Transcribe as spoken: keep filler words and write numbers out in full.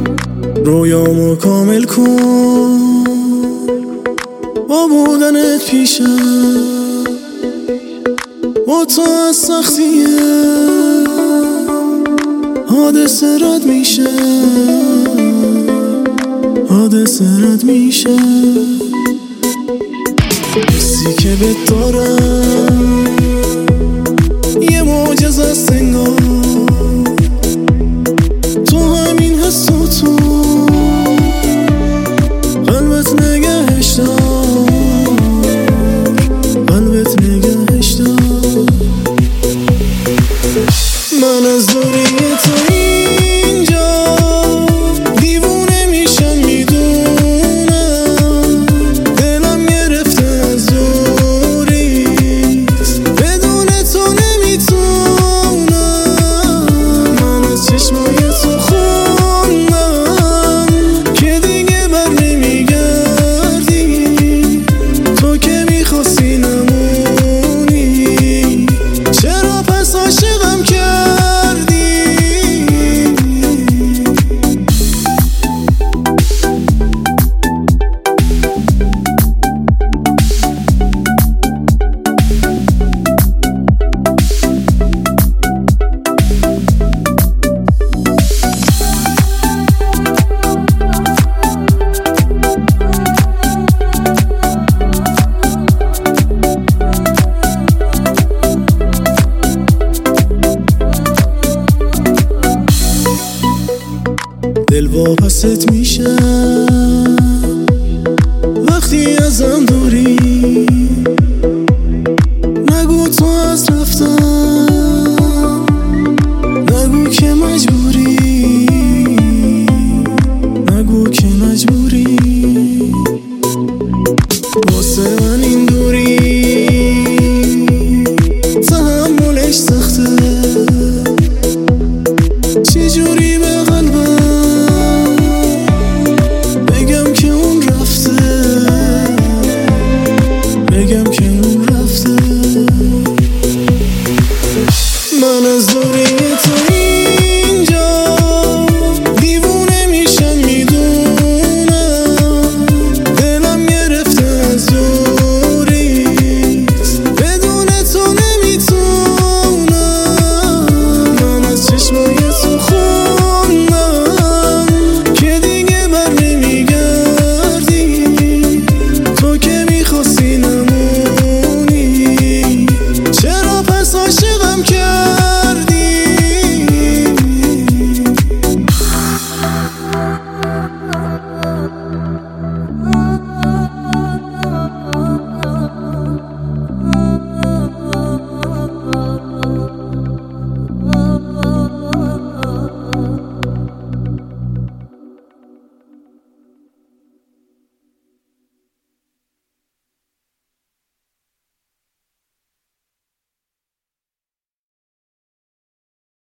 رویامو کامل کن با بودنت پیشم، با تو از سختیه حادثه رد میشه، حادثه رد میشه. حسی که بهت دارم یه معجزه است انگار، تو همین حس و تو قلبت نگهش دار، قلبت نگهش دار. من از دوری تو اینجا دیوونه میشم، میدونم دلم گرفته از دوریت، بدون تو نمیتونم. من از چشمای تو خوندم که دیگه بر نمیگردی، تو که میخواستی نمونی، چرا پس عاشقم کردی؟ دل واپست میشم وقتی ازم دوری، نگو تو از